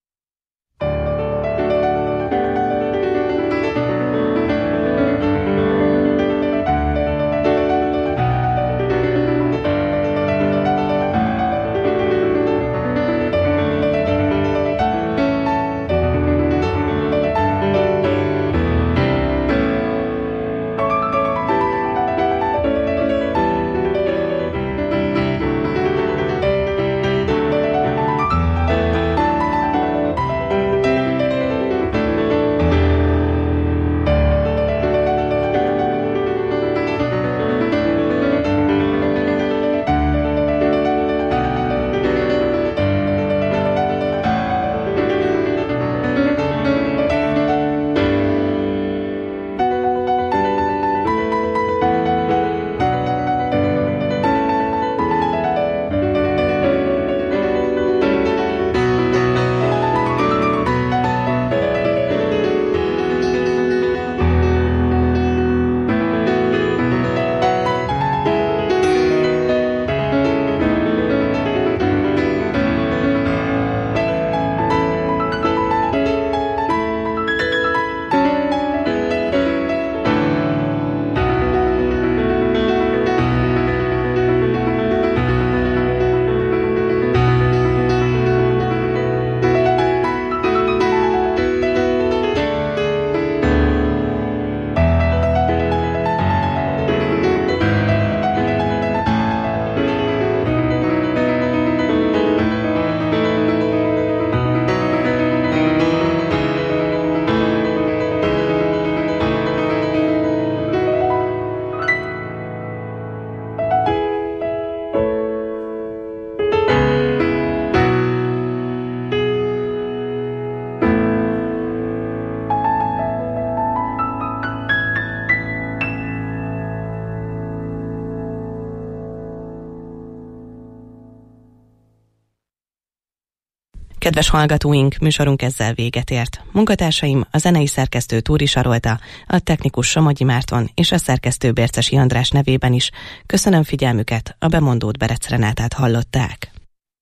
Kedves hallgatóink, műsorunk ezzel véget ért. Munkatársaim, a zenei szerkesztő Túri Sarolta, a technikus Somogyi Márton és a szerkesztő Bércesi András nevében is. Köszönöm figyelmüket, a bemondót Berec Renátát hallották.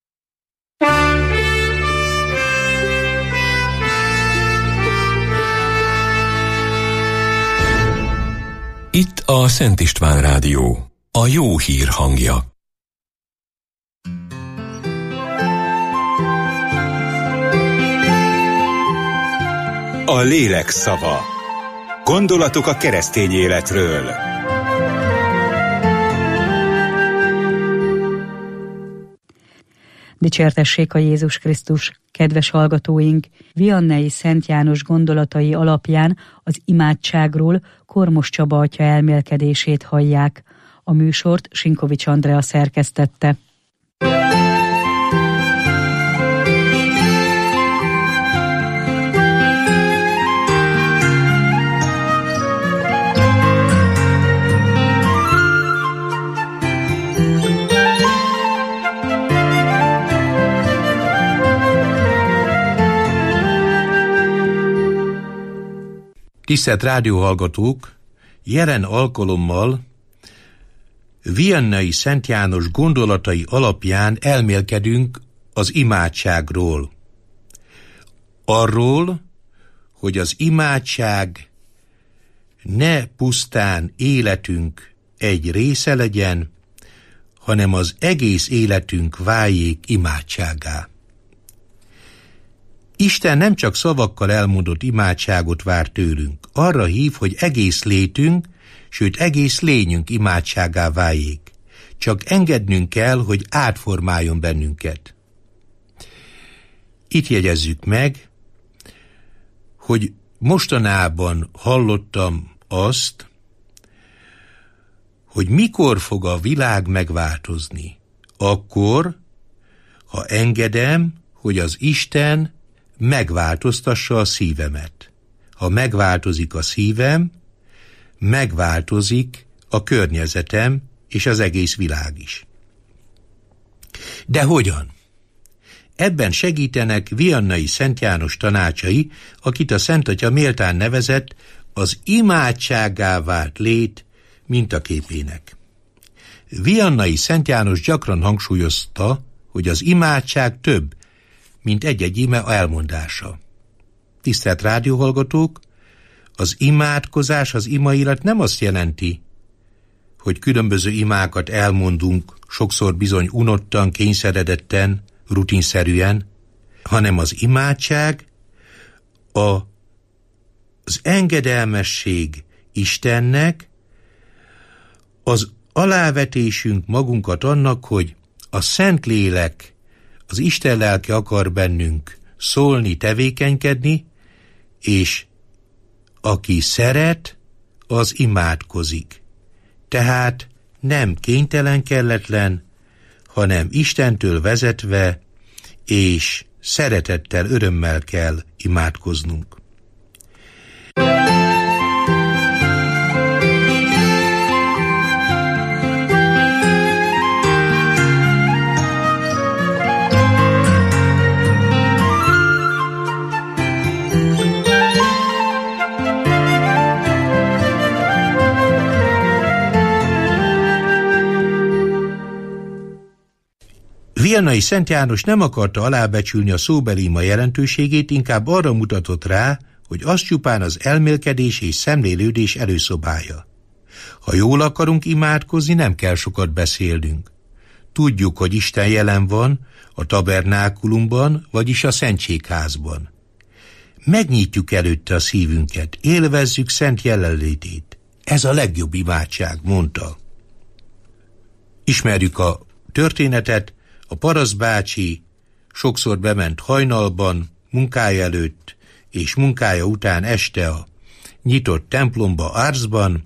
Itt a Szent István Rádió, a jó hír hangja. A lélek szava. Gondolatok a keresztény életről. Dicsértessék a Jézus Krisztus, kedves hallgatóink! Viannei Szent János gondolatai alapján az imádságról Kormos Csaba atya elmélkedését hallják. A műsort Sinkovics Andrea szerkesztette. Tisztelt rádióhallgatók, jelen alkalommal Viannei Szent János gondolatai alapján elmélkedünk az imádságról. Arról, hogy az imádság ne pusztán életünk egy része legyen, hanem az egész életünk váljék imádsággá. Isten nem csak szavakkal elmondott imádságot vár tőlünk, arra hív, hogy egész létünk, sőt egész lényünk imádsággá váljék. Csak engednünk kell, hogy átformáljon bennünket. Itt jegyezzük meg, hogy mostanában hallottam azt, hogy mikor fog a világ megváltozni. Akkor, ha engedem, hogy az Isten megváltoztassa a szívemet. Ha megváltozik a szívem, megváltozik a környezetem és az egész világ is. De hogyan? Ebben segítenek Viannai Szent János tanácsai, akit a Szent Atya méltán nevezett az imádsággá vált lét mintaképének. Viannai Szent János gyakran hangsúlyozta, hogy az imádság több, mint egy-egy íme elmondása. Tisztelt rádióhallgatók, az imádkozás, az imaélet nem azt jelenti, hogy különböző imákat elmondunk, sokszor bizony unottan, kényszeredetten, rutinszerűen, hanem az imádság az engedelmesség Istennek, az alávetésünk magunkat annak, hogy a Szentlélek, az Isten lelke akar bennünk szólni, tevékenykedni, és aki szeret, az imádkozik. Tehát nem kénytelen, kelletlen, hanem Istentől vezetve és szeretettel, örömmel kell imádkoznunk. Viannai Szent János nem akarta alábecsülni a szóbeli ima jelentőségét, inkább arra mutatott rá, hogy az csupán az elmélkedés és szemlélődés előszobája. Ha jól akarunk imádkozni, nem kell sokat beszélnünk. Tudjuk, hogy Isten jelen van a tabernákulumban, vagyis a szentségházban. Megnyitjuk előtte a szívünket, élvezzük szent jelenlétét. Ez a legjobb imádság, mondta. Ismerjük a történetet. A parasztbácsi sokszor bement hajnalban, munkája előtt és munkája után este a nyitott templomba Arzban.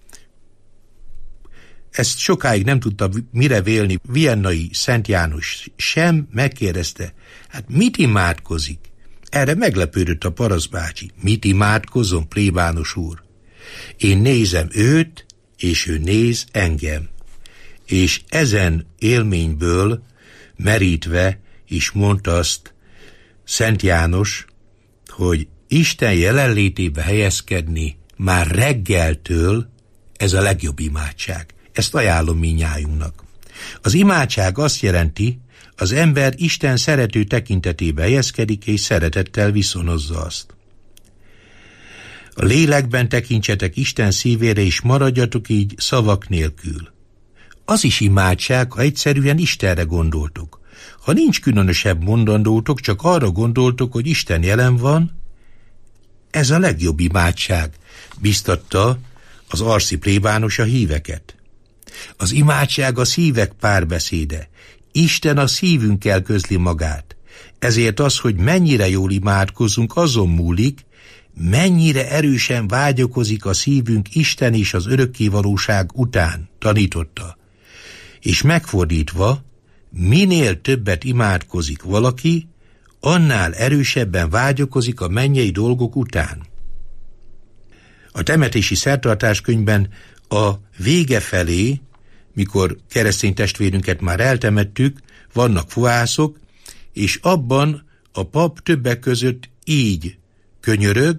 Ezt sokáig nem tudta mire vélni Viannai Szent János sem, megkérdezte, hát mit imádkozik? Erre meglepődött a parasztbácsi. Mit imádkozom, plébános úr? Én nézem őt, és ő néz engem. És ezen élményből merítve is mondta azt Szent János, hogy Isten jelenlétébe helyezkedni már reggeltől, ez a legjobb imádság. Ezt ajánlom mindnyájunknak. Az imádság azt jelenti, az ember Isten szerető tekintetébe helyezkedik, és szeretettel viszonozza azt. A lélekben tekintsetek Isten szívére, és maradjatok így szavak nélkül. Az is imádság, ha egyszerűen Istenre gondoltok. Ha nincs különösebb mondandótok, csak arra gondoltok, hogy Isten jelen van, ez a legjobb imádság, biztatta az arszi plébános a híveket. Az imádság a szívek párbeszéde. Isten a szívünkkel közli magát. Ezért az, hogy mennyire jól imádkozunk, azon múlik, mennyire erősen vágyakozik a szívünk Isten és az örökkévalóság után, tanította. És megfordítva, minél többet imádkozik valaki, annál erősebben vágyakozik a mennyei dolgok után. A temetési szertartáskönyvben a vége felé, mikor keresztény testvérünket már eltemettük, vannak fuvászok, és abban a pap többek között így könyörög,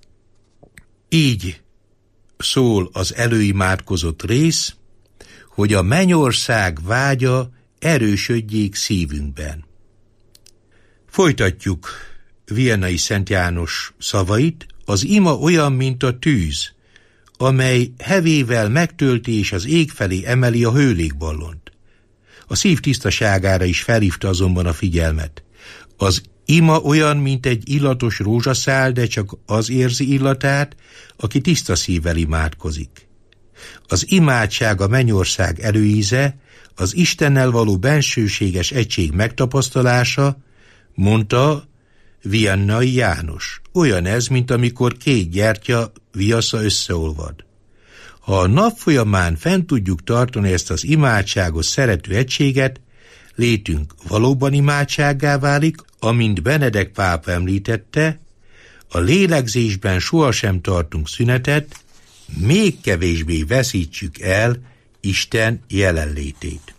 így szól az előimádkozott rész, hogy a mennyország vágya erősödjék szívünkben. Folytatjuk Viennai Szent János szavait. Az ima olyan, mint a tűz, amely hevével megtölti és az ég felé emeli a hőlékballont. A szív tisztaságára is felhívta azonban a figyelmet. Az ima olyan, mint egy illatos rózsaszál, de csak az érzi illatát, aki tiszta szívvel imádkozik. Az imádság a mennyország előíze, az Istennel való bensőséges egység megtapasztalása, mondta Viennai János. Olyan ez, mint amikor két gyertya viasza összeolvad. Ha a nap folyamán fent tudjuk tartani ezt az imádságos szerető egységet, létünk valóban imádsággá válik, amint Benedek pápa említette, a lélegzésben sohasem tartunk szünetet, még kevésbé veszítsük el Isten jelenlétét.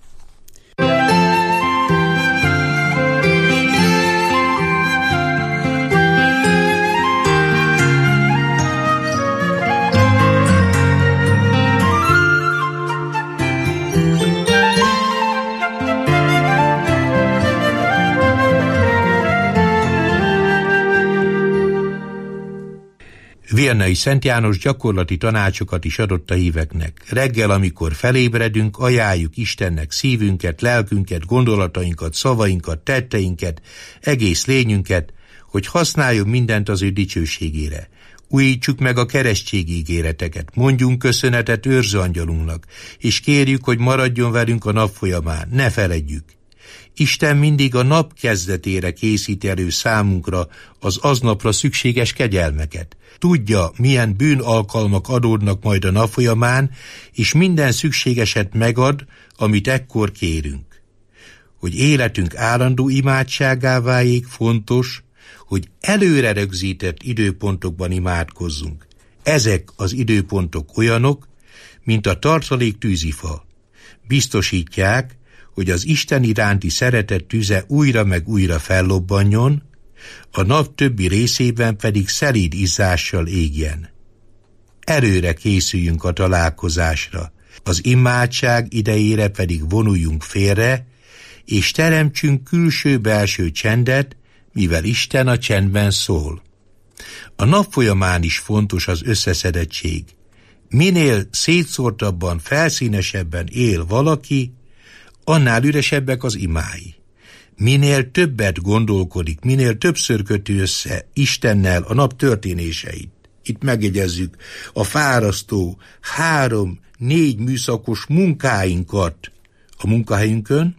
Viennai Szent János gyakorlati tanácsokat is adott a híveknek. Reggel, amikor felébredünk, ajánljuk Istennek szívünket, lelkünket, gondolatainkat, szavainkat, tetteinket, egész lényünket, hogy használjon mindent az ő dicsőségére. Újítsuk meg a keresztségi ígéreteket, mondjunk köszönetet őrzőangyalunknak, és kérjük, hogy maradjon velünk a nap folyamán, ne feledjük. Isten mindig a nap kezdetére készít elő számunkra az aznapra szükséges kegyelmeket. Tudja, milyen bűnalkalmak adódnak majd a nap folyamán, és minden szükségeset megad, amit ekkor kérünk. Hogy életünk állandó imádsággá váljék, fontos, hogy előre rögzített időpontokban imádkozzunk. Ezek az időpontok olyanok, mint a tartalék tűzifa. Biztosítják, hogy az Isten iránti szeretet tüze újra meg újra fellobbanjon, a nap többi részében pedig szelíd izzással égjen. Erőre készüljünk a találkozásra, az imádság idejére pedig vonuljunk félre, és teremtsünk külső-belső csendet, mivel Isten a csendben szól. A nap folyamán is fontos az összeszedettség. Minél szétszórtabban, felszínesebben él valaki, annál üresebbek az imái. Minél többet gondolkodik, minél többször köti össze Istennel a nap történéseit. Itt megjegyezzük a fárasztó 3-4 műszakos munkáinkat a munkahelyünkön,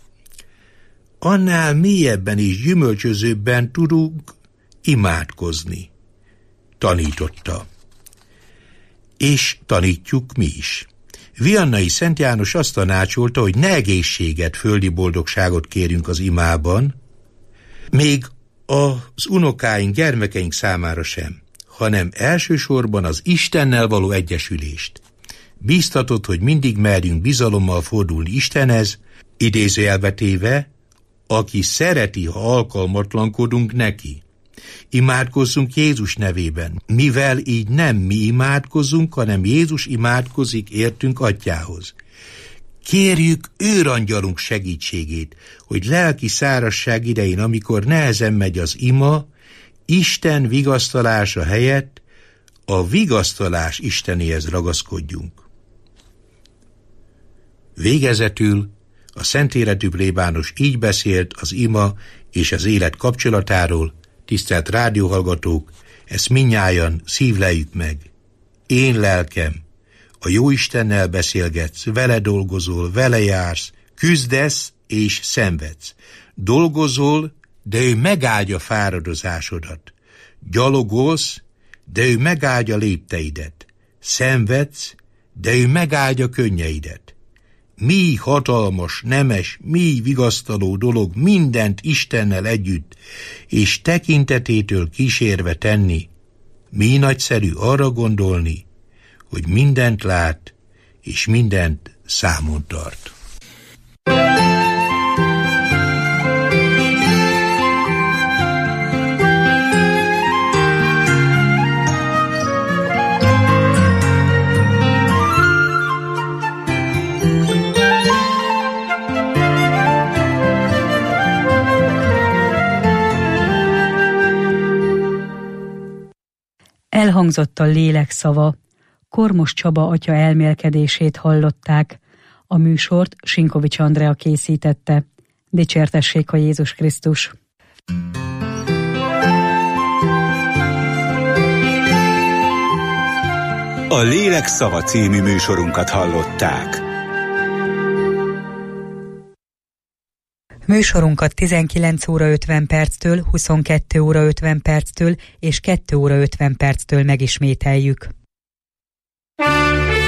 annál mélyebben és gyümölcsözőbben tudunk imádkozni, tanította. És tanítjuk mi is. Viennai Szent János azt tanácsolta, hogy ne egészséget, földi boldogságot kérjünk az imában, még az unokáink, gyermekeink számára sem, hanem elsősorban az Istennel való egyesülést. Bíztatott, hogy mindig merjünk bizalommal fordulni Istenhez, idézőjelbe téve, aki szereti, ha alkalmatlankodunk neki. Imádkozzunk Jézus nevében, mivel így nem mi imádkozunk, hanem Jézus imádkozik értünk Atyához. Kérjük őrangyalunk segítségét, hogy lelki szárazság idején, amikor nehezen megy az ima, Isten vigasztalása helyett a vigasztalás Istenéhez ragaszkodjunk. Végezetül a szent életű plébános így beszélt az ima és az élet kapcsolatáról. Tisztelt rádióhallgatók, ezt mindnyájan szívleljük meg. Én lelkem, a Jóistennel beszélgetsz, vele dolgozol, vele jársz, küzdesz és szenvedsz. Dolgozol, de ő megáldja fáradozásodat. Gyalogolsz, de ő megáldja lépteidet. Szenvedsz, de ő megáldja könnyeidet. Mi hatalmas, nemes, mi vigasztaló dolog mindent Istennel együtt, és tekintetétől kísérve tenni, mi nagyszerű arra gondolni, hogy mindent lát, és mindent számon tart. Elhangzott a lélek szava. Kormos Csaba atya elmélkedését hallották. A műsort Sinkovics Andrea készítette. Dicsértessék a Jézus Krisztus! A Lélek szava című műsorunkat hallották. Műsorunkat 19 óra 50 perctől, 22 óra 50 perctől és 2 óra 50 perctől megismételjük.